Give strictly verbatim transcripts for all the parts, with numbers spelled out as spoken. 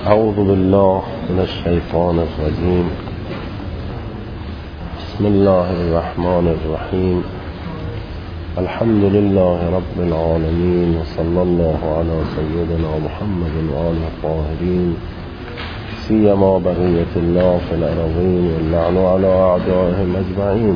اعوذ بالله من الشیطان الرجیم. بسم الله الرحمن الرحیم. الحمد لله رب العالمین و صلی الله علی سیدنا محمد و آله الطاهرین سیما بقیة الله فی الارضین واللعن علی اعدائهم اجمعین.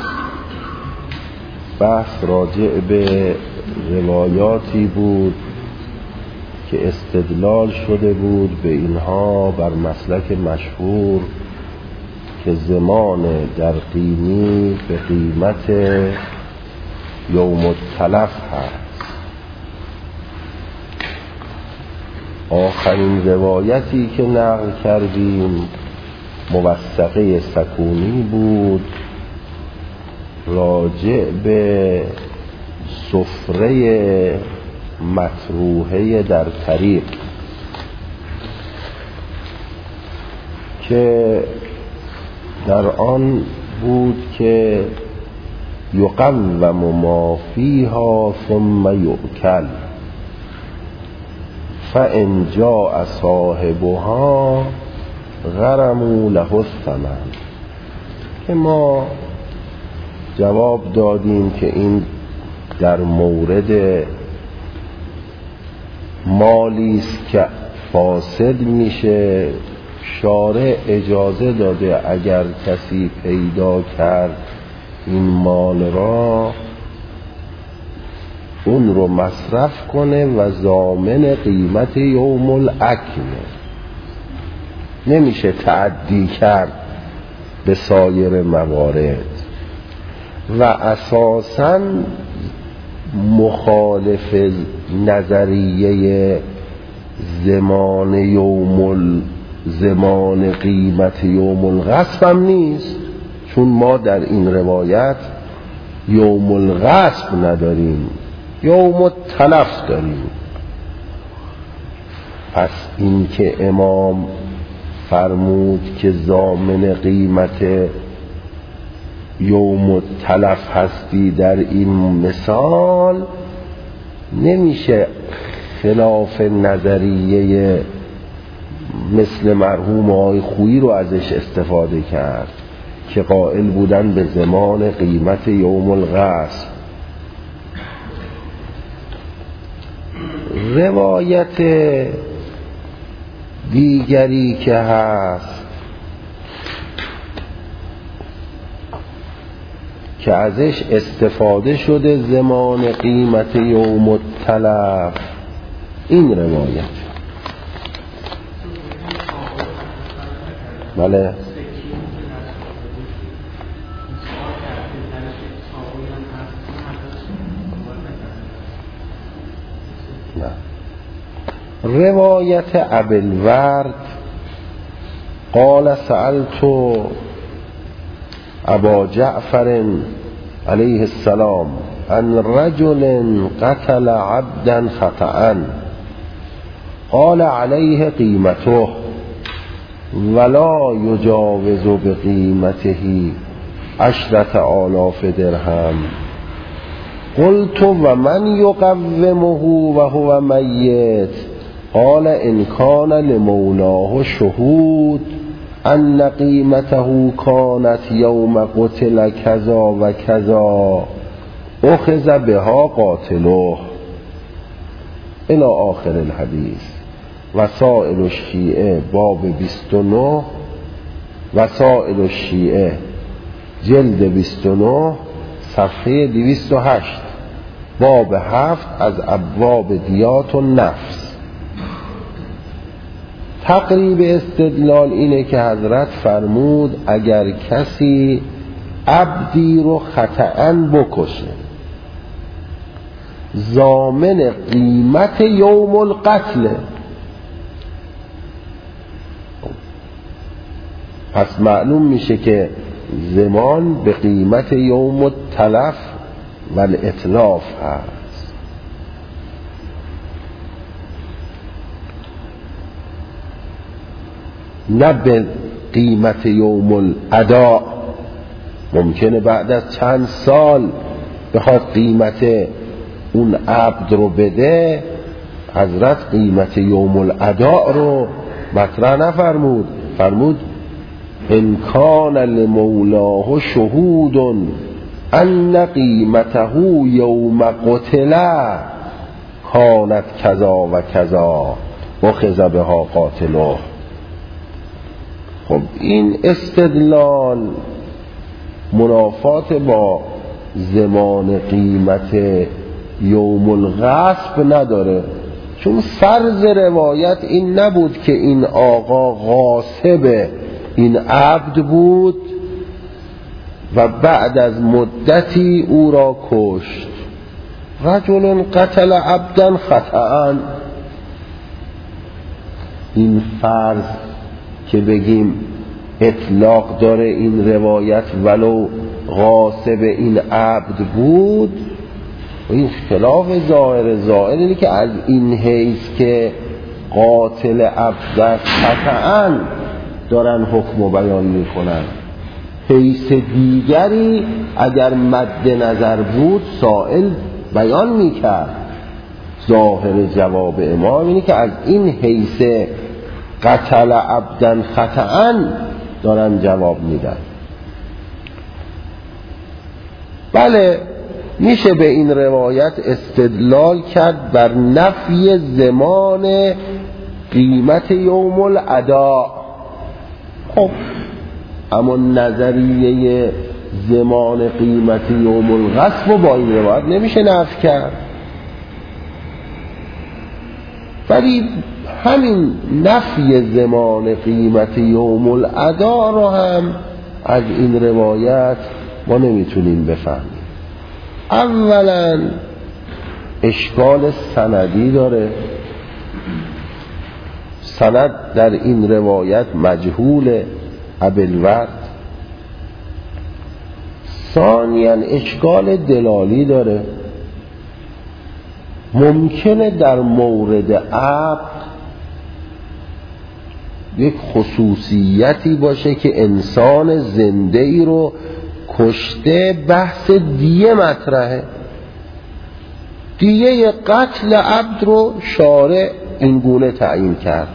بحث راجع به روایاتی بود که استدلال شده بود به اینها بر مسلک مشهور که زمان در قیمی به قیمت یوم التلف هست. آخرین روایتی که نقل کردیم موثقه سکونی بود راجع به سفره مطروحه در طریق که در آن بود که یقوم ما فیها ثم یؤکل فان جاء صاحبها غرموا له الثمن، که ما جواب دادیم که این در مورد مالی است که فاسد میشه. شارع اجازه داده اگر کسی پیدا کرد این مال را اون رو مصرف کنه و ضامن قیمت یوم الاکل، نمیشه تعدی کرد به سایر موارد. و اساساً مخالف نظریه زمان یوم زمان قیمت یوم الغصب هم نیست، چون ما در این روایت یوم الغصب نداریم، یوم التلف داریم. پس این که امام فرمود که ضامن قیمت یوم التلف هستی در این مثال، نمیشه خلاف نظریه مثل مرحوم آقای خویی رو ازش استفاده کرد که قائل بودن به زمان قیمت یوم الغصب. روایت دیگری که هست که ازش استفاده شده زمان قیمت یوم التلف، این روایت بله نه. روایت ابوالورد قال سألت ابا جعفر علیه السلام عن رجل قتل عبدا خطأ قال علیه قیمته ولا یجاوز بقیمته عشرة آلاف درهم. قلت ومن یقومه وهو میت؟ قال ان کان لمولاه شهود ان قیمته کانت یوم قتل کذا و کذا اخذ بها قاتله الى آخر الحدیث. وسائل الشیعه باب بیست و نه، وسائل الشیعه جلد بیست و نه صفحه دویست و هشت، باب هفت از ابواب دیات و نفس. تقریب استدلال اینه که حضرت فرمود اگر کسی عبدی رو خطأً بکشه ضامن قیمت یوم القتل، پس معلوم میشه که زمان به قیمت یوم التلف و الاتلاف هست. نه به قیمت یوم الاداء. ممکنه بعد از چند سال بخواد قیمت اون عبد رو بده، حضرت قیمت یوم الاداء رو مطرح نفرمود، فرمود ان کان لمولاه شهود ان قیمته یوم قتل کانت کذا و کذا اخذ بها قاتله. خب این استدلال منافات با زمان قیمت یوم الغصب نداره، چون فرض روایت این نبود که این آقا غاصب این عبد بود و بعد از مدتی او را کشت. رجل قتل عبدا خطأ، این فرض که بگیم اطلاق داره این روایت ولو غاصب این عبد بود، این خلاف ظاهر. ظاهر اینه که از این حیث که قاتل عبد خطأ دارن حکم و بیان میکنن، حیث دیگری اگر مد نظر بود سائل بیان میکرد. ظاهر جواب امام اینه که از این حیث قتل عبدا خطأ دارن جواب میدن. بله میشه به این روایت استدلال کرد بر نفی زمان قیمت یوم الاداء. خب اما نظریه زمان قیمت یوم الغصب با این روایت نمیشه نفی کرد، ولی همین نفی زمان قیمت یوم الاداء رو هم از این روایت ما نمیتونیم بفهمیم. اولا اشکال سندی داره، سند در این روایت مجهول ابوالورد. ثانیاً اشکال دلالی داره، ممکنه در مورد عقد یک خصوصیتی باشه که انسان زنده ای رو کشته، بحث دیه مطرحه، دیه قتل عبد رو شارع این گونه تعیین کرد،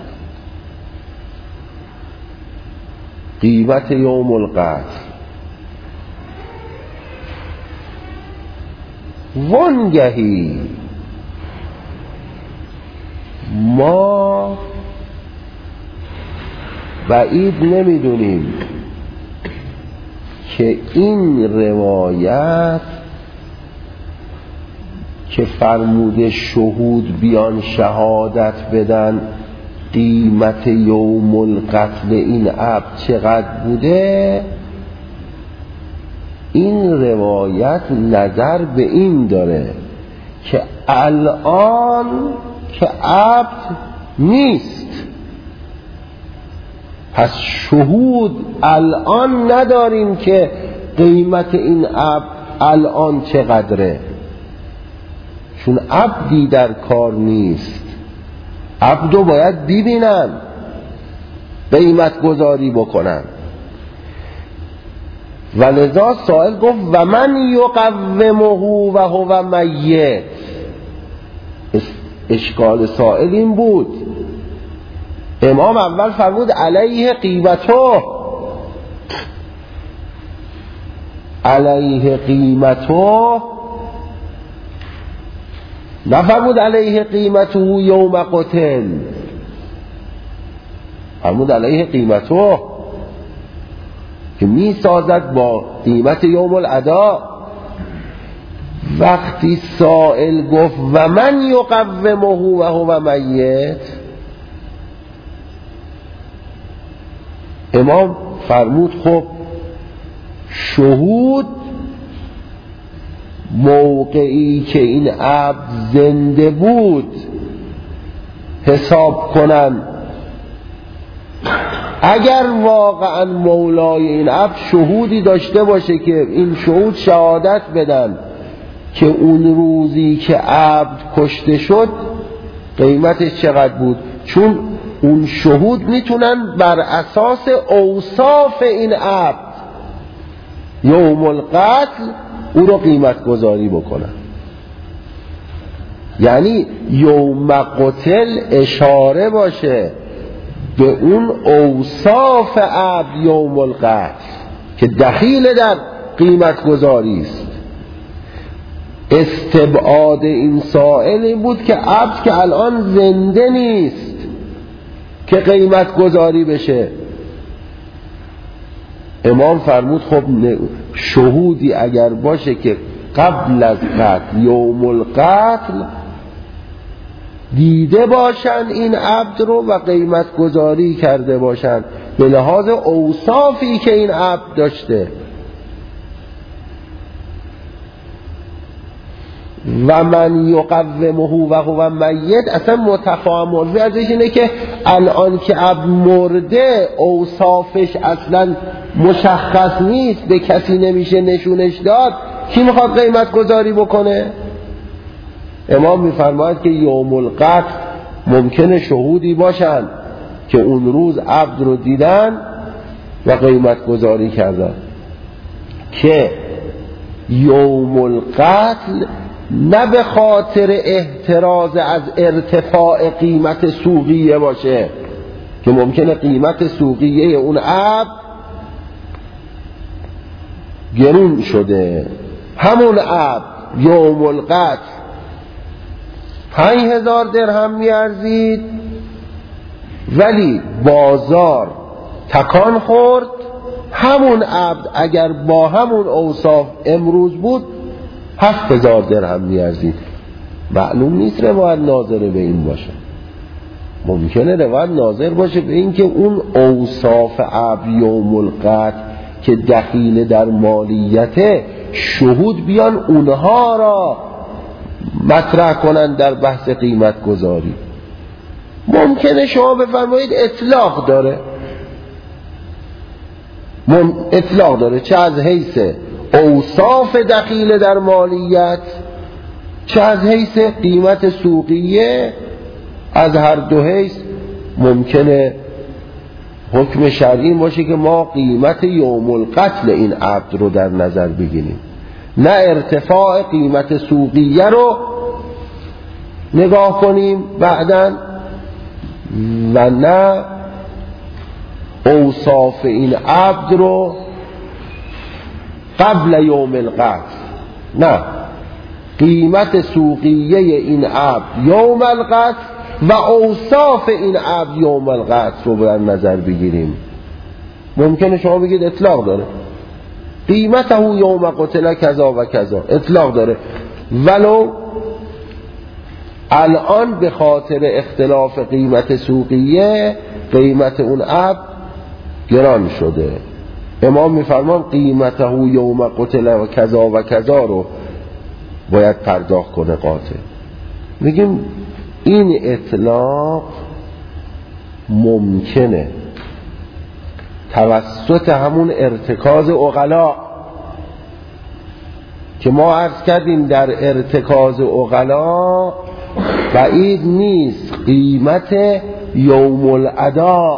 قیمت یوم القتل. وانگهی ما بعید نمیدونیم که این روایت که فرموده شهود بیان شهادت بدن قیمت یوم القتل این عبد چقدر بوده، این روایت نظر به این داره که الان که عبد نیست، پس شهود الان نداریم که قیمت این عبد الان چقدره، چون عبدی در کار نیست، عبدو باید ببینن قیمت گذاری بکنن. ولذا سائل گفت و من یقومه و هو میت. اشکال سائل این بود، امام اول فرمود علیه قیمته، علیه قیمته، نفرمود علیه قیمته یوم قتل، فرمود علیه قیمته که می سازد با قیمت یوم الاداء. وقتی سائل گفت و من یقومه و هو میت، امام فرمود خب شهود موقعی که این عبد زنده بود حساب کنن، اگر واقعا مولای این عبد شهودی داشته باشه که این شهود شهادت بدن که اون روزی که عبد کشته شد قیمتش چقدر بود، چون اون شهود میتونن بر اساس اوصاف این عبد یوم القتل او رو قیمت گذاری بکنن. یعنی یوم قتل اشاره باشه به اون اوصاف عبد یوم القطع که دخیل در قیمت گذاری است. استبعاد این سائل این بود که عبد که الان زنده نیست که قیمت گذاری بشه. امام فرمود خب شهودی اگر باشه که قبل از قتل یوم القتل دیده باشن این عبد رو و قیمت گذاری کرده باشن به لحاظ اوصافی که این عبد داشته. و من یقومه و هو میت، اصلا متفاهم ازش اینه که الان که عبد مرده اوصافش اصلا مشخص نیست، به کسی نمیشه نشونش داد، کی میخواد قیمت گذاری بکنه؟ امام میفرماید که یوم القتل ممکنه شهودی باشن که اون روز عبد رو دیدن و قیمت گذاری کردن، که یوم القتل نه به خاطر احتراز از ارتفاع قیمت سوقیه باشه که ممکنه قیمت سوقیه اون عبد گرون شده، همون عبد یوم القتل پنج هزار درهم میارزید ولی بازار تکان خورد، همون عبد اگر با همون اوصاف امروز بود هفت هزار درهم میارزید. معلوم نیست روایت ناظر به این باشه، ممکنه روایت ناظر باشه به این که اون اوصاف عبد یوم القتل که دخیل در مالیته شهود بیان اونها را مطرح کنن در بحث قیمت گذاری. ممکنه شما بفرمایید اطلاق داره، مم... اطلاق داره چه از حیث اوصاف دخیل در مالیت چه از حیث قیمت سوقیه، از هر دو حیث ممکنه حکم شرعی باشه که ما قیمت یوم القتل این عبد رو در نظر بگیریم، نه ارتفاع قیمت سوقیه رو نگاه کنیم بعداً و نه اوصاف این عبد رو قبل یوم القتل، نه قیمت سوقیه این عبد یوم القتل و اوصاف این عبد یوم القتل رو در نظر بگیریم. ممکنه شما بگید اطلاق داره، قیمته یوم قتل کذا و کذا، اطلاق داره، ولو الان به خاطر اختلاف قیمت سوقیه قیمت اون عبد گران شده. امام میفرمان قیمته یوم قتل و کذا و کذا رو باید پرداخت کنه قاطع. میگیم این اطلاق ممکنه توسط همون ارتکاز عقلا که ما عرض کردیم در ارتکاز عقلا بعید نیست قیمت یوم الادا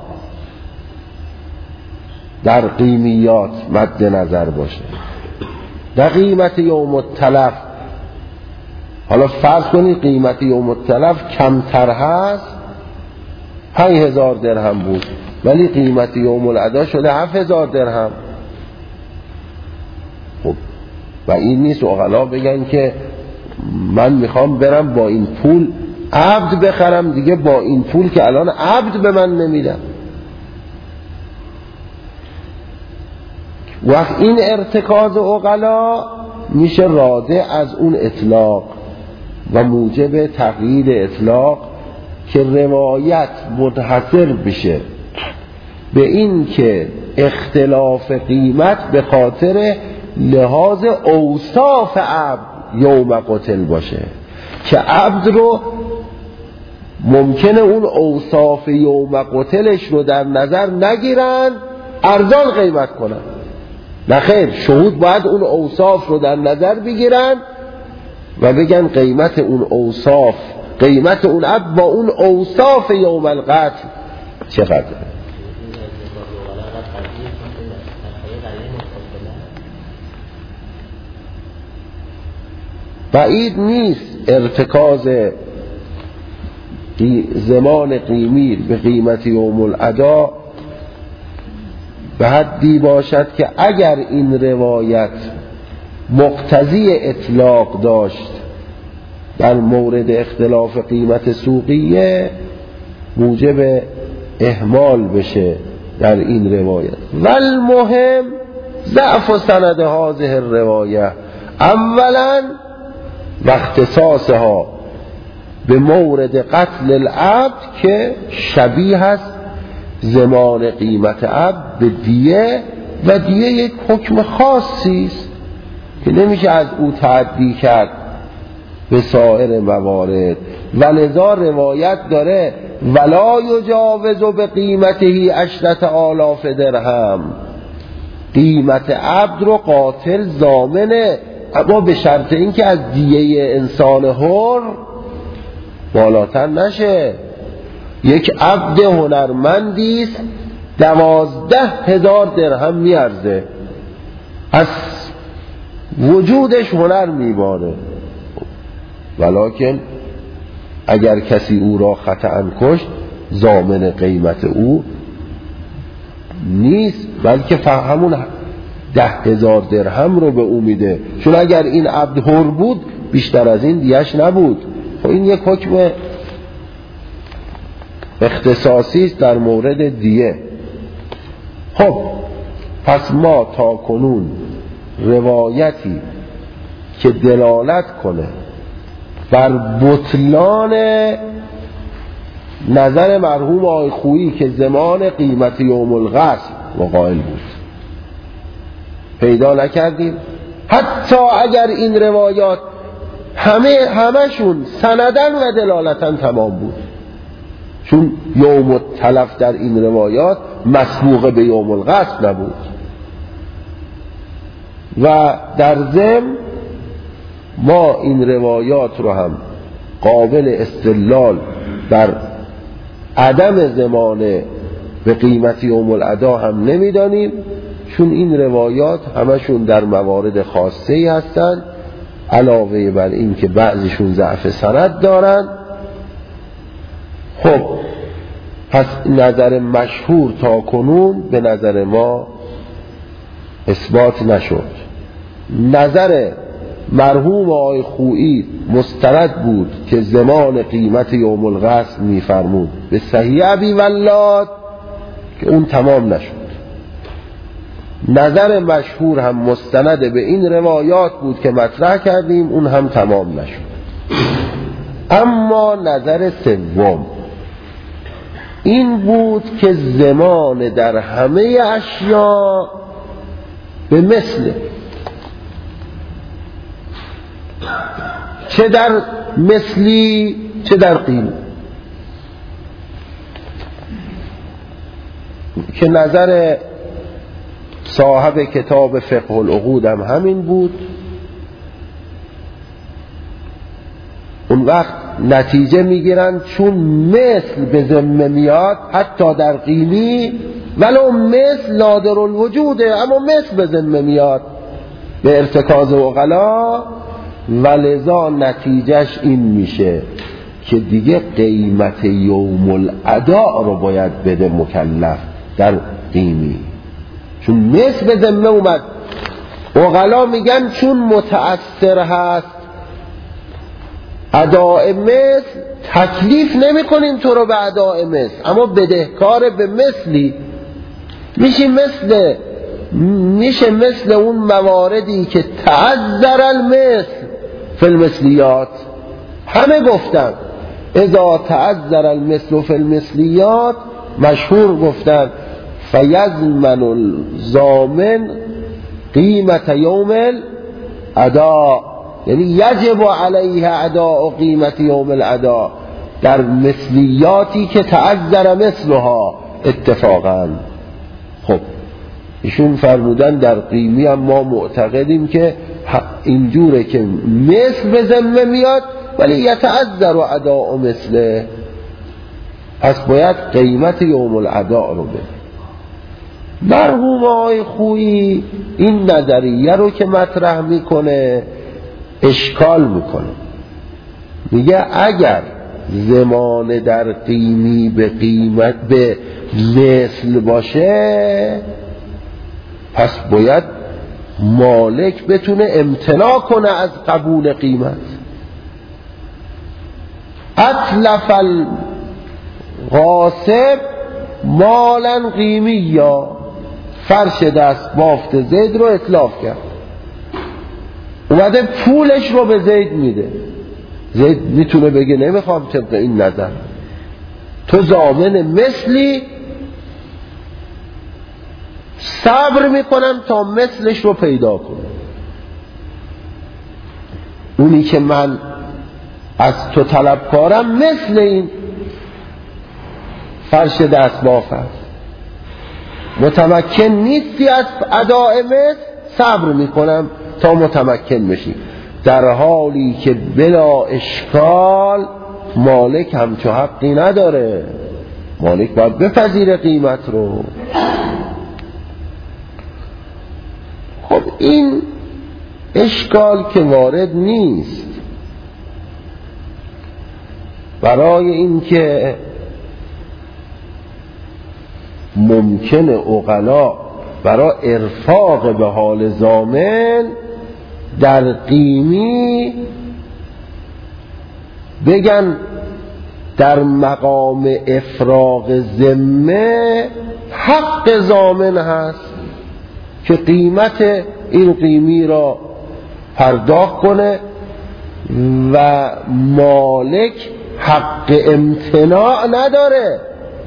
در قیمیات مد نظر باشه. در قیمت یوم التلف، حالا فرض کنید قیمت یوم التلف کمتر هست، پنج هزار درهم بود ولی قیمت یوم الادا شده هفت هزار درهم. خب و این نیست عقلا بگن که من میخوام برم با این پول عبد بخرم دیگه، با این پول که الان عبد به من نمیدم. وقت این ارتکاز عقلا میشه راده از اون اطلاق و موجب تغییر اطلاق که روایت منحصر بشه به این که اختلاف قیمت به خاطر لحاظ اوصاف عبد یوم قتل باشه، که عبد رو ممکنه اون اوصاف یوم قتلش رو در نظر نگیرن ارزان قیمت کنن. نه خیر، شهود باید اون اوصاف رو در نظر بگیرن و بگن قیمت اون اوصاف، قیمت اون عبد با اون اوصاف یوم القتل چقدر. بعید نیست ارتکاز زمان قیمی به قیمت یوم الادا به حدی باشد که اگر این روایت مقتضی اطلاق داشت در مورد اختلاف قیمت سوقیه موجب اهمال بشه در این روایت. والمهم ضعف سند هذه الروایه اولا و اختصاصها به مورد قتل العبد که شبیه است زمان قیمت عبد به دیه و دیه یک حکم خاصی است که نمیشه از او تعدی کرد به سایر موارد. ولذا روایت داره ولا یجاوز به قیمته عشرة آلاف درهم، قیمت عبد رو قاتل ضامنه، اما به شرط اینکه از دیه انسان حر بالاتر نشه. یک عبد هنرمندی است دوازده هزار درهم میارزه، از وجودش هنر میباره، ولکن اگر کسی او را خطأ کشت ضامن قیمت او نیست، بلکه همون ده هزار درهم رو به او میده، چون اگر این عبد حر بود بیشتر از این دیش نبود. خب این یک حکم اختصاصی است در مورد دیه. خب پس ما تا کنون روایتی که دلالت کنه بر بطلان نظر مرحوم آقای خویی که زمان قیمت یوم الغصب وقائل بود پیدا نکردیم، حتی اگر این روایات همه همشون سندن و دلالتن تمام بود، چون یوم التلف در این روایات مسبوق به یوم الغصب نبود. و در ضمن ما این روایات رو هم قابل استدلال در عدم زمانه به قیمت یوم الادا هم نمیدانیم، چون این روایات همشون در موارد خاصه ای هستند، علاوه بر این که بعضیشون ضعف سند دارن. خب پس نظر مشهور تا کنون به نظر ما اثبات نشد. نظر مرحوم آقای خویی مستند بود که زمان قیمت یوم الغصب میفرمود به صحیح ابی ولاد که اون تمام نشد. نظر مشهور هم مستند به این روایات بود که مطرح کردیم، اون هم تمام نشد. اما نظر سوم این بود که زمان در همه اشیاء به مثل، چه در مثلی چه در قیمت، که نظر صاحب کتاب فقه العقود هم همین بود. اون وقت نتیجه میگیرن چون مثل به ذمه میاد حتی در قیمی، ولو مثل نادر الوجوده اما مثل به ذمه میاد به ارتکاز عقلا، ولذا نتیجهش این میشه که دیگه قیمت یوم الادا رو باید بده مکلف در قیمی، چون مثل به ذمه اومد. عقلا میگن چون متأثر هست اداء مثل، تکلیف نمی کنیم تو رو به اداء مثل، اما بدهکار به مثلی میشه. مثل میشه مثل اون مواردی که تعذر المثل فی المثلیات، همه گفتن اذا تعذر المثل فی المثلیات، مشهور گفتن فیضمن الضامن قیمت یوم الادا، یعنی یجب علیه اداء قیمت یوم الادا در مثلیاتی که تعذر مثلها اتفاقا. خب ایشون فرمودن در قیمی هم ما معتقدیم که اینجوره که مثل به ذمه میاد ولی یتعذر اداء مثله، پس باید قیمت یوم الادا رو بده. مرحوم آقای خویی این نظریه رو که مطرح میکنه اشکال میکنه، میگه اگر زمان در قیمی به قیمت به مثل باشه، پس باید مالک بتونه امتناع کنه از قبول قیمت. اتلف الغاصب مالا قیمی، یا فرش دست بافت زید رو اتلاف کرد، اومده پولش رو به زید میده. زید میتونه بگه نمیخوام طبق این نظر، تو ضامن مثلی، صبر میکنم تا مثلش رو پیدا کنم. اونی که من از تو طلبکارم مثل این فرش دست بافت، متمکن نیستی از اداء مثل، صبر میکنم تا متمکن بشی. در حالی که بلا اشکال مالک همچو حقی نداره، مالک باید بپذیره قیمت رو. خب این اشکال که وارد نیست، برای اینکه ممکنه عقلا برای ارفاق به حال ضامن در قیمی بگن در مقام افراغ ذمه حق ضامن هست که قیمت این قیمی را پرداخت کنه و مالک حق امتناع نداره،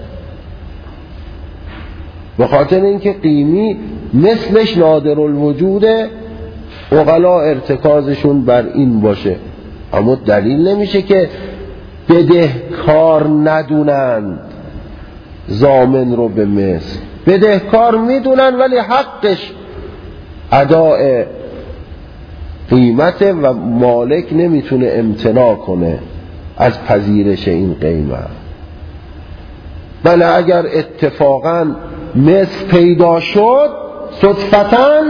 به خاطر اینکه قیمی مثلش نادر الوجوده، عقلا ارتکازشون بر این باشه. اما دلیل نمیشه که بدهکار ندونند ضامن رو به مثل، بدهکار میدونن ولی حقش اداء قیمت و مالک نمیتونه امتناع کنه از پذیرش این قیمت. بله اگر اتفاقا مثل پیدا شد صدفتاً،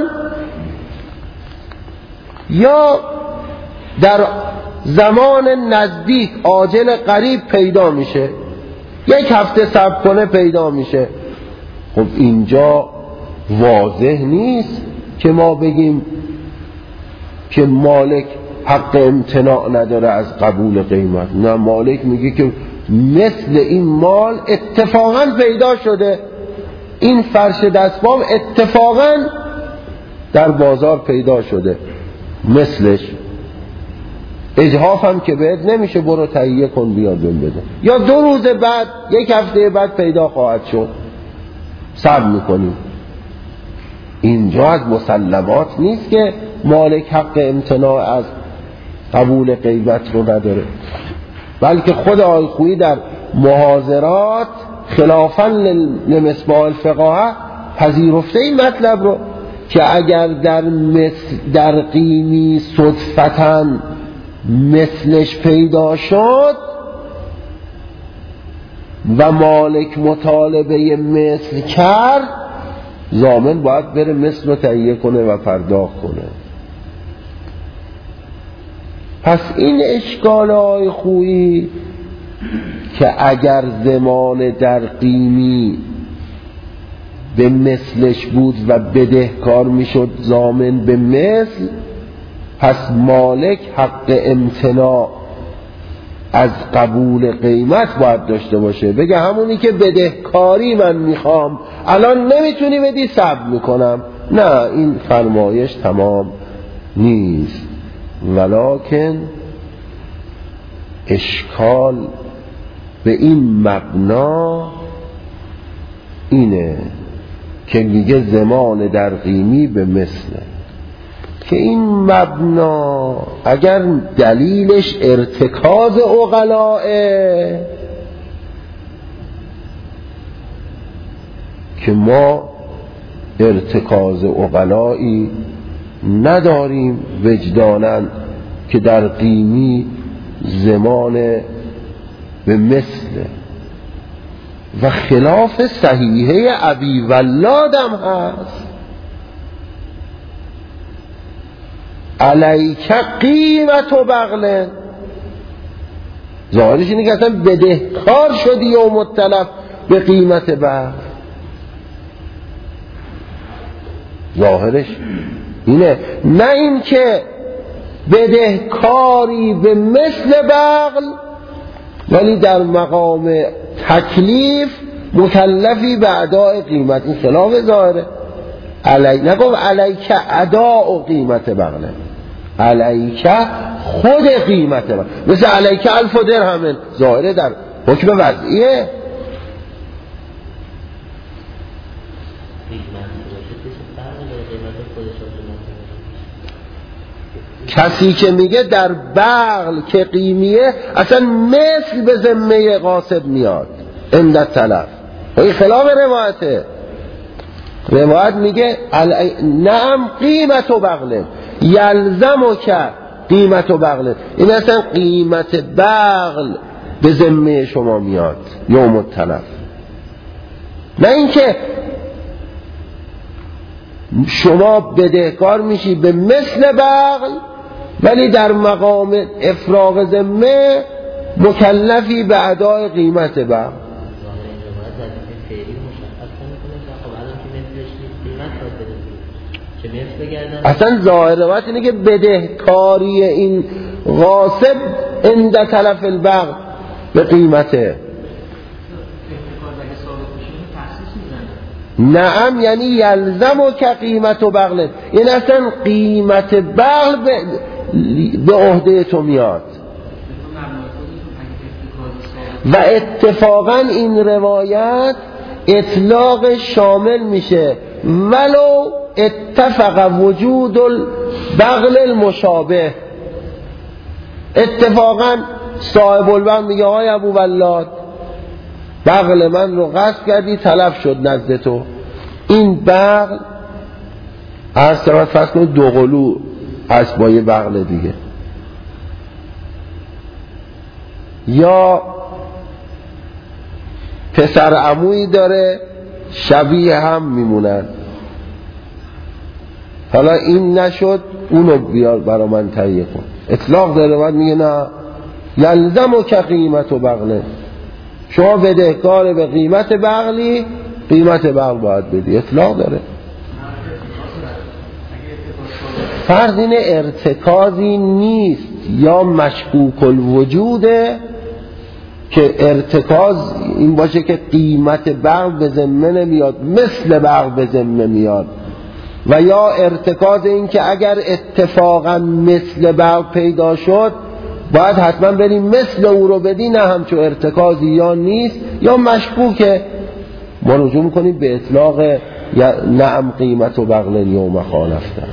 یا در زمان نزدیک عاجل قریب پیدا میشه، یک هفته صبر کنه پیدا میشه، خب اینجا واضح نیست که ما بگیم که مالک حق امتناع نداره از قبول قیمت. نه، مالک میگه که مثل این مال اتفاقا پیدا شده، این فرش دستبام اتفاقا در بازار پیدا شده، مثلش اجحاف هم که بهت نمیشه، برو تهیه کن بیاد بهم بده، یا دو روز بعد یک هفته بعد پیدا خواهد شد، صبر میکنیم. اینجا از مسلمات نیست که مالک حق امتناع از قبول قیمت رو نداره، بلکه خود آقای خویی در محاضرات خلافاً لمصباح الفقاهه پذیرفته این مطلب رو که اگر در مثل در قیمی صدفتاً مثلش پیدا شد و مالک مطالبه مثل کرد، ضامن باید بره مثل رو تهیه کنه و پرداخت کنه. پس این اشکال آقای خویی که اگر زمان در قیمی به مثلش بود و بدهکار میشد ضامن به مثل، پس مالک حق امتناع از قبول قیمت باید داشته باشه، بگه همونی که بدهکاری من میخوام الان نمیتونی بدی، صبر میکنم. نه، این فرمایش تمام نیست. ولکن اشکال به این مبنا اینه که میگه زمان در قیمی به مثله، که این مبنا اگر دلیلش ارتکاز عقلائه که ما ارتکاز عقلائی نداریم وجداناً که در قیمی زمان به مثله و خلاف صحیحه ابی ولادم هست، علیک قیمت و بغله، ظاهرش اینه که اصلا بدهکار شدی یوم التلف به قیمت بغل. ظاهرش اینه، نه این که بدهکاری به مثل بغل ولی در مقام تکلیف مکلفی به اداء قیمت. این خلاف ظاهره. علی نگفت علیک اداء و قیمت بغله، علیک خود قیمت بغل، مثل علیک الف و درهم. ظاهره در حکم وضعیه. کسی که میگه در بغل که قیمیه اصلا مثل به ذمه غاصب میاد عند تلف، این خلاف روایته. روایت میگه نعم قیمت و بغله یلزم و که قیمت و بغله، این اصلا قیمت بغل به ذمه شما میاد یوم التلف. نه اینکه شما بدهکار میشی به مثل بغل ولی در مقام افراغ ذمه مکلفی به ادای قیمت بغل. اصلا ظاهر روایت اینه که بدهکاری این غاصب عند تلف البغل به قیمته. نعم یعنی یلزم و که قیمت و بغله، این اصلا قیمت بغل به, به عهده تو میاد. و اتفاقا این روایت اطلاق شامل میشه ولو اتفق وجود البغل المشابه. اتفاقا صاحب البغل میگه های ابو ولاد بغل من رو غصب کردی تلف شد نزد تو، این بغل عرض شود فرض کنید دو قلو هست با یه بغل دیگه، یا پسر عمویی داره شبیه هم میمونن، حالا این نشد اونو بیار برا من تهیه کن. اطلاق داره، بعد میگه نه یلزم و که قیمت و بغله، شما بدهکار به قیمت بغلی قیمت بغل باید بدی. اطلاق داره. فرض اینه ارتکازی نیست یا مشکوک الوجوده که ارتکاز این باشه که قیمت بغل به ذمه نمیاد مثل بغل به ذمه میاد، و یا ارتکاز این که اگر اتفاقا مثل بغل پیدا شد باید حتما بریم مثل او رو بدی، نه همچون ارتکازی یا نیست یا مشکوکه. ما رجوع میکنیم به اطلاق نعم قیمت و بغل یوم خالفته.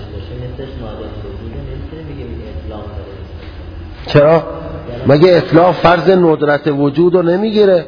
چرا؟ مگه اطلاق فرض ندرت وجود رو نمیگیره؟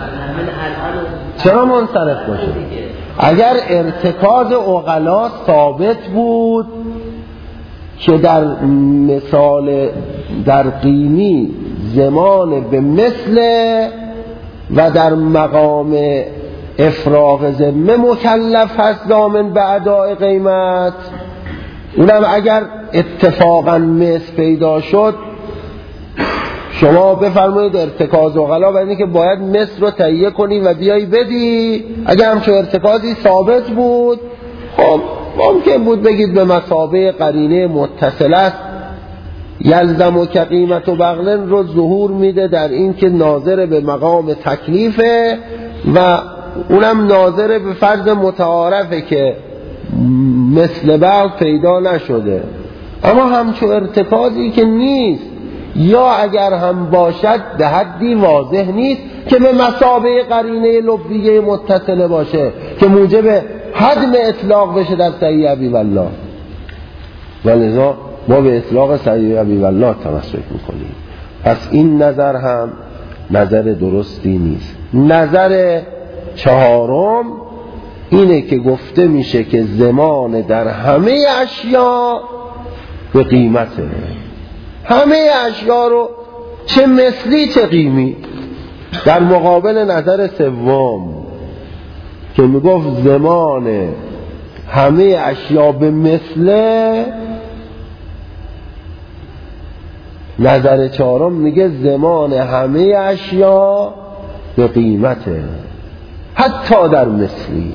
چرا منصرف باشه؟ اگر ارتکاز عقلا ثابت بود که در مثال در قیمی زمان به مثل و در مقام افراغ ذمه مکلف هست ضامن به اداء قیمت، اونم اگر اتفاقا مثل پیدا شد شما بفرمایید ارتکاز عقلا و اینه که باید مثل رو تهیه کنی و بیایی بدی، اگر همچون ارتکازی ثابت بود خب ممکن بود بگید به مثابه قرینه متصل است. یلزم و که قیمت و بغلن رو ظهور میده در این که ناظر به مقام تکلیفه و اونم ناظر به فرض متعارفه که مثل بغل پیدا نشده. اما همچون ارتکازی که نیست یا اگر هم باشد به حدی واضح نیست که به مثابه قرینه لبیه متصله باشه که موجب حدم اطلاق بشه در صحیح ابی والله، ولذا ما به اطلاق صحیح ابی والله تمسک میکنیم. پس این نظر هم نظر درستی نیست. نظر چهارم اینه که گفته میشه که زمان در همه اشیاء به قیمته، همه اشیاء رو چه مثلی چه قیمی، در مقابل نظر سوم که میگفت زمان همه اشیاء به مثله نظر چهارم میگه زمان همه اشیا به قیمته، حتی در مثلی.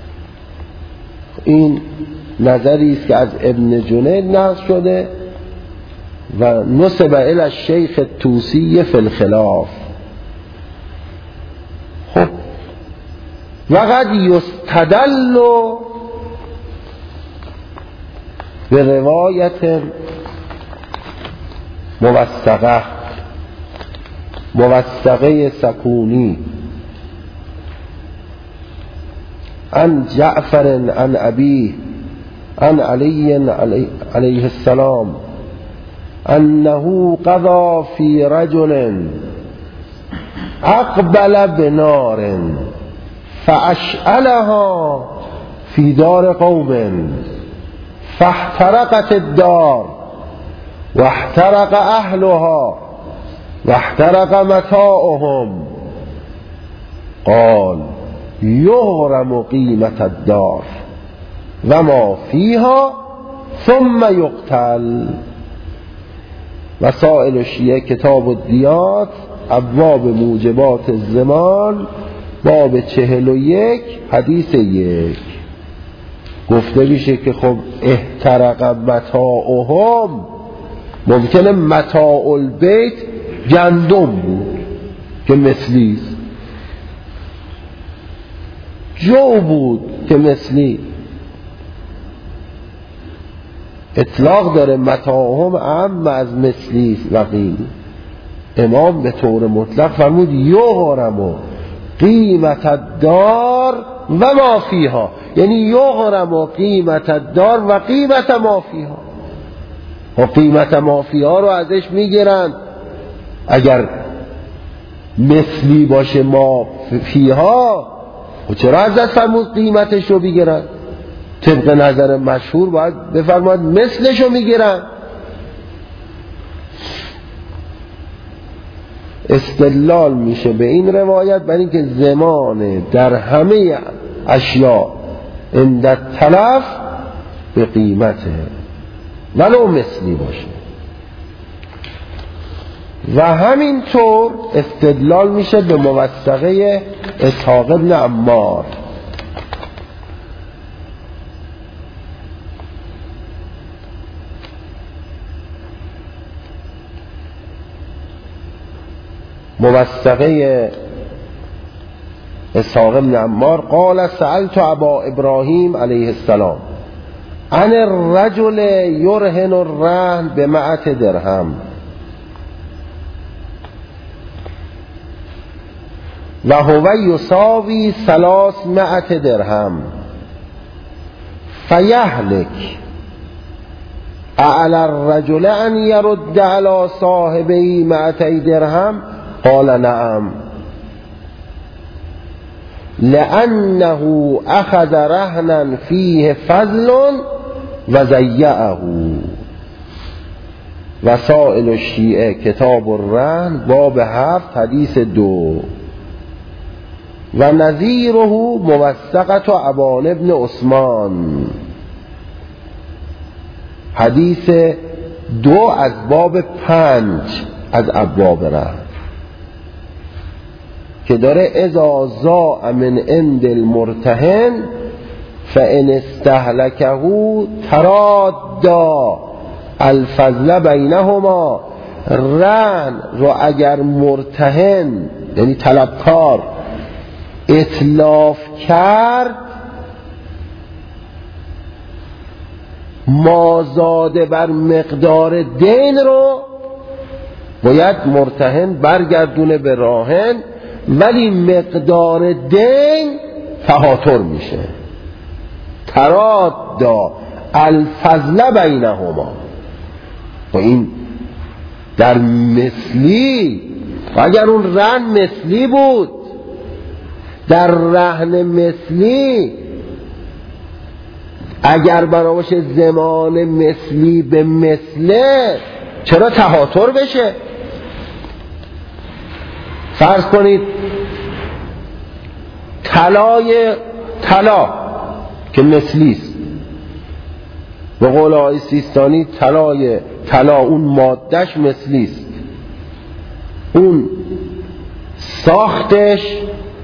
این نظری است که از ابن جنید نقل شده و نسب الی الشیخ الطوسی فی الخلاف. خب وقد یستدل به روایت موثقه موثقه سکونی عن جعفر عن ابیه عن علی علیه السلام انه قضى فی رجل اقبل بنار فاشعلها فی دار قوم فاحترقت الدار واحترق اهلها واحترق متاعهم قال یغرم قیمت الدار و ما فیها ثم یقتل. وسائل الشیعه کتاب الدیات ابواب موجبات الزمان باب چهل و یک حدیث یک گفته میشه که خب احترق متاعهم، ممکنه متاع البیت گندم بود که مثلی، جو بود که مثلی. اطلاق داره متاعهم اعم از مثلی و غیر. امام به طور مطلق فرمود یغرم قیمت الدار و ما فیها، یعنی یغرم قیمت الدار و قیمت ما فیها. و قیمت ما فیها رو ازش میگیرن، اگر مثلی باشه ما فیها و چرا ازش فرمود قیمتش رو بگیرن؟ طبق نظر مشهور باید بفرماد مثلش رو میگیرن. استدلال میشه به این روایت برای اینکه زمان در همه اشیاء عند تلف به قیمته ولو مثلی باشه. و همینطور استدلال میشه به موثقه اسحاق ابن عمار. موثقه اسحاق ابن عمار قال سألت ابا ابراهیم علیه السلام عن الرجل یرهن الرهن بمائة درهم و هو یساوی ثلاثمائة درهم فیهلک اعلی الرجل ان یرد علی صاحبه مائتي درهم قال نعم لأنه أخذ رهنا فيه فضل وضيعه. وسائل الشیعه کتاب الرهن باب هفت حدیث دو. و نظیره موثقة ابان ابن عثمان حدیث دو از باب پنج از ابواب رهن که داره اذا ضاع من عند المرتهن فان استهلكه ترادا الفضل بینهما. رهن رو اگر مرتهن یعنی طلبکار اتلاف کرد مازاده بر مقدار دین رو باید مرتهن برگردونه به راهن، ولی مقدار دین تهاتر میشه. ترادا الفضل بینهما. و این در مثلی، و اگر اون رهن مثلی بود در رهن مثلی اگر بناباش زمان مثلی به مثله چرا تهاتر بشه؟ فرض کنید طلای طلا که مثلی است، به قول آقای سیستانی طلای طلا اون مادهش مثلیست، اون ساختش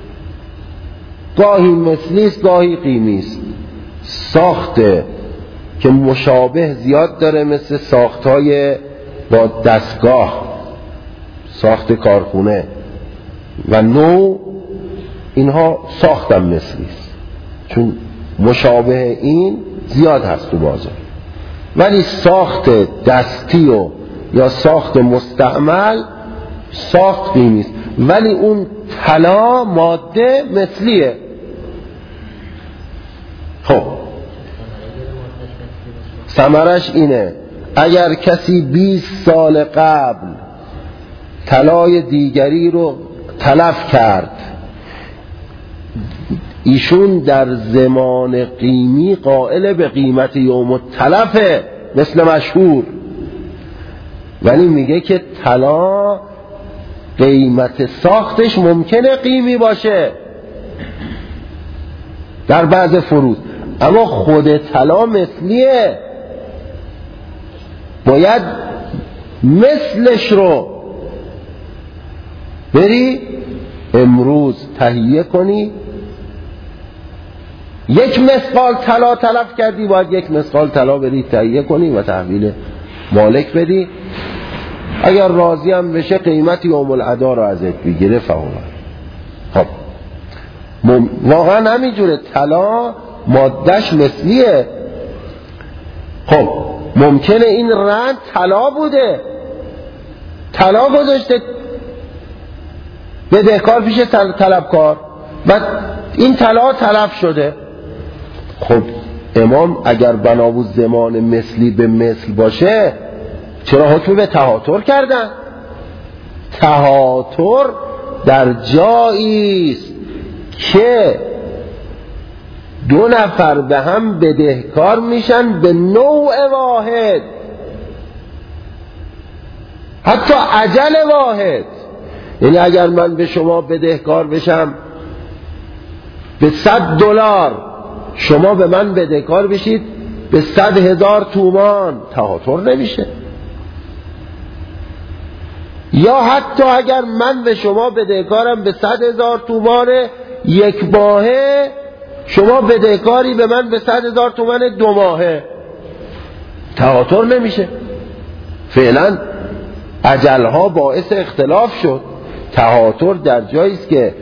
گاهی مثلیست گاهی قیمیست. ساخته که مشابه زیاد داره، مثل ساختهای با دستگاه، ساخت کارخونه و نو، اینها ساختم مثلیست چون مشابه این زیاد هست تو بازار. ولی ساخت دستی و یا ساخت مستعمل ساخت قیمیست، ولی اون طلا ماده مثلیه. خب ثمرش اینه اگر کسی بیست سال قبل طلای دیگری رو تلف کرد، ایشون در زمان قیمی قائل به قیمت یوم التلفه مثل مشهور، ولی میگه که طلا قیمت ساختش ممکنه قیمی باشه در بعض فروض، اما خود طلا مثلیه، باید مثلش رو بری امروز تهیه کنی. یک مثقال طلا تلف کردی، باید یک مثقال طلا بری تهیه کنی و تحویل مالک بدی. اگر راضی هم بشه قیمت یوم العدا رو ازت بگیره فهمه. خب مم... واقعا همینجوره، طلا مادهش مثلیه. خب ممکنه این رند طلا بوده، طلا گذاشته بدهکار پیش طلبکار و این طلا تلف شده. خب امام اگر بنا بود زمان مثلی به مثل باشه چرا حکم به تهاتر کردن؟ تهاتر در جایی است که دو نفر به هم بدهکار میشن به نوع واحد، حتی اجل واحد. یعنی اگر من به شما بدهکار بشم به صد دلار، شما به من بدهکار بشید به صد هزار تومان، تهاتر نمیشه. یا حتی اگر من به شما بدهکارم به صد هزار تومان یک ماهه، شما بدهکاری به من به صد هزار تومان دو ماهه، تهاتر نمیشه. فعلا اجلها باعث اختلاف شد. تهاتر در جایی است که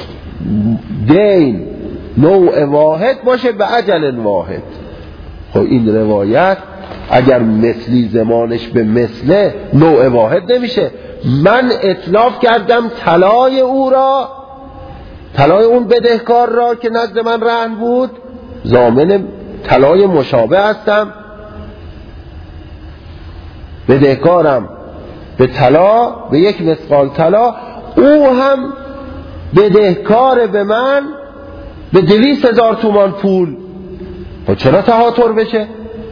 دین نوع واحد باشه به اجل واحد. خب این روایت اگر مثلی زمانش به مثله نوع واحد نمیشه. من اتلاف کردم طلای او را، طلای اون بدهکار را که نزد من رهن بود، ضامن طلای مشابه هستم. بدهکارم به طلا، به یک مثقال طلا، او هم بدهکار به من به دویست هزار تومان پول. خب چرا تهاتر بشه؟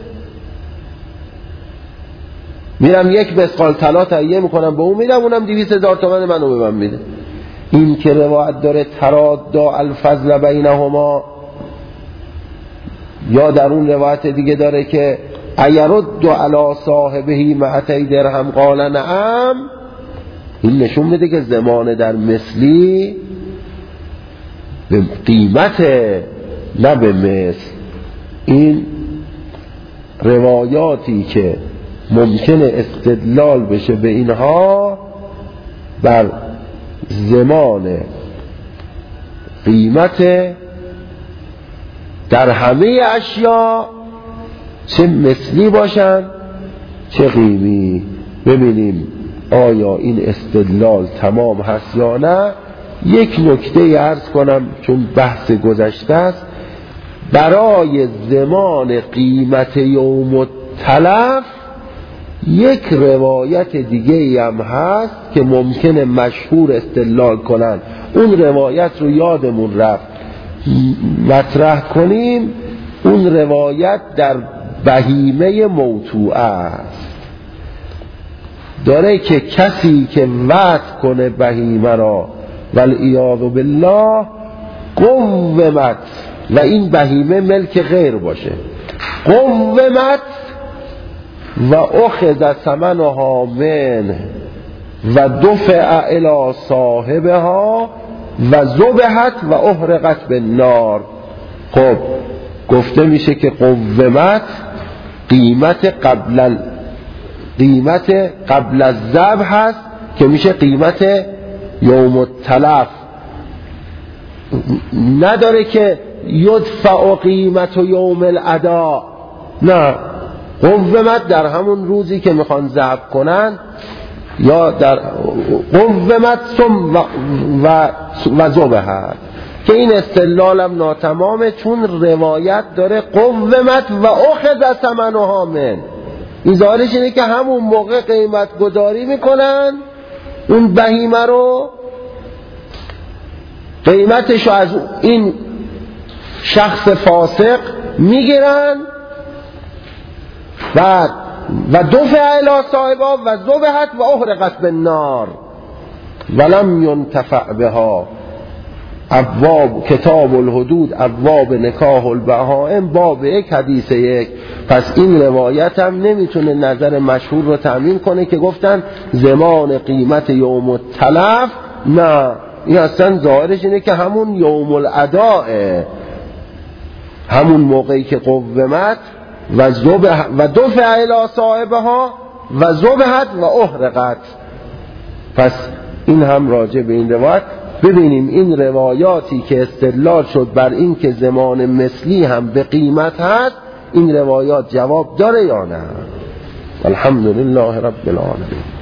میرم یک مثقال طلا تهیه میکنم به اون میدم، اونم دویست هزار تومان منو به من میده. این که روایت داره ترادا الفضل بینهما، یا در اون روایت دیگه داره که ایرد علی صاحبه مئتی درهم قال نعم، این نشون میده که زمان در مثلی به قیمت نه به مثل. این روایاتی که ممکنه استدلال بشه به اینها بر زمان قیمت در همه اشیا، چه مثلی باشن چه قیمی. ببینیم آیا این استدلال تمام هست یا نه. یک نکته عرض کنم چون بحث گذشته است. برای زمان قیمت یوم التلف یک روایت دیگه هم هست که ممکنه مشهور استدلال کنن. اون روایت رو یادمون رفت مطرح کنیم. اون روایت در بهیمه موتوعه است، داره که کسی که وعد کنه بهیمه را والعیاذ بالله قومت، و این بهیمه ملک غیر باشه، قومت و اخذ ثمنها منه و دفع الی صاحبها و ذبحت و احرقت بالنار. خب گفته میشه که قومت قیمت قبل قیمت قبل از ذبح هست که میشه قیمت یوم التلف، نداره که یدفع قیمت و یوم الادا. نه، قومت در همون روزی که میخوان ذبح کنن یا در قومت ثم و و, و ذبحت، که این استدلالم ناتمامه چون روایت داره قومت و اخذ ثمنها من. این ظاهرش اینه که همون موقع قیمت گذاری میکنن اون بهیمه رو، قیمتشو از این شخص فاسق میگیرن بعد و دفع الی صاحبها و ذبحت و احرقت بالنار ولم ينتفع بها. ابواب کتاب الحدود ابواب نکاح البهائم باب یک حدیث یک. پس این روایت هم نمیتونه نظر مشهور رو تأمین کنه که گفتن زمان قیمت یوم التلف. نه، این اصلا ظاهرش اینه که همون یوم الاداء، همون موقعی که قومت و ذبح و دفع الی صاحبها و ذبحت و احرقت. پس این هم راجع به این روایت. ببینیم این روایاتی که استدلال شد بر این که زمان مثلی هم به قیمت هست، این روایات جواب داره یا نه؟ الحمدلله رب العالمین.